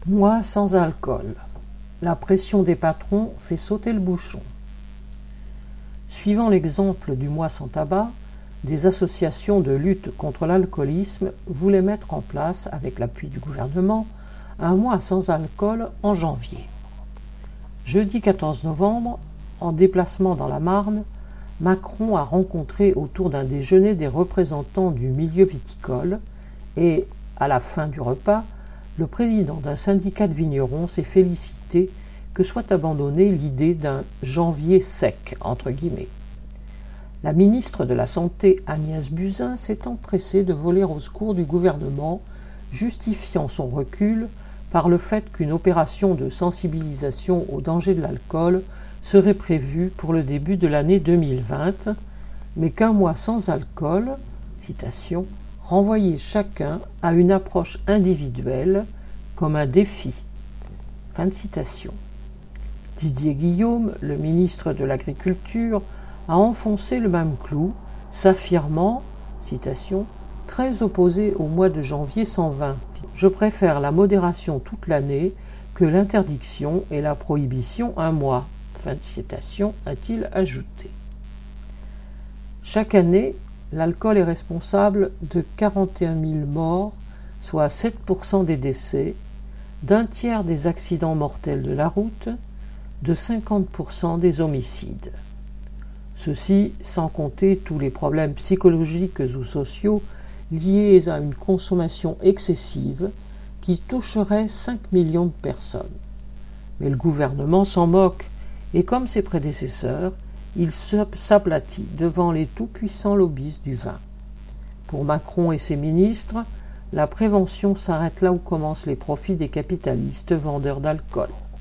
Mois sans alcool. La pression des patrons fait sauter le bouchon. Suivant l'exemple du mois sans tabac, des associations de lutte contre l'alcoolisme voulaient mettre en place, avec l'appui du gouvernement, un mois sans alcool en janvier. Jeudi 14 novembre, en déplacement dans la Marne, Macron a rencontré autour d'un déjeuner des représentants du milieu viticole et, à la fin du repas, le président d'un syndicat de vignerons s'est félicité que soit abandonnée l'idée d'un « janvier sec ». La ministre de la Santé Agnès Buzyn s'est empressée de voler au secours du gouvernement, justifiant son recul par le fait qu'une opération de sensibilisation au danger de l'alcool serait prévue pour le début de l'année 2020, mais qu'un mois sans alcool, citation, renvoyait chacun à une approche individuelle comme un défi. Fin de citation. Didier Guillaume, le ministre de l'Agriculture, a enfoncé le même clou, s'affirmant, citation, « très opposé au mois de janvier sans vin. Je préfère la modération toute l'année que l'interdiction et la prohibition un mois. » Fin de citation, a-t-il ajouté. Chaque année, l'alcool est responsable de 41 000 morts, soit 7% des décès, d'un tiers des accidents mortels de la route, de 50% des homicides. Ceci sans compter tous les problèmes psychologiques ou sociaux liés à une consommation excessive qui toucherait 5 millions de personnes. Mais le gouvernement s'en moque et, comme ses prédécesseurs, il s'aplatit devant les tout-puissants lobbies du vin. Pour Macron et ses ministres, la prévention s'arrête là où commencent les profits des capitalistes vendeurs d'alcool.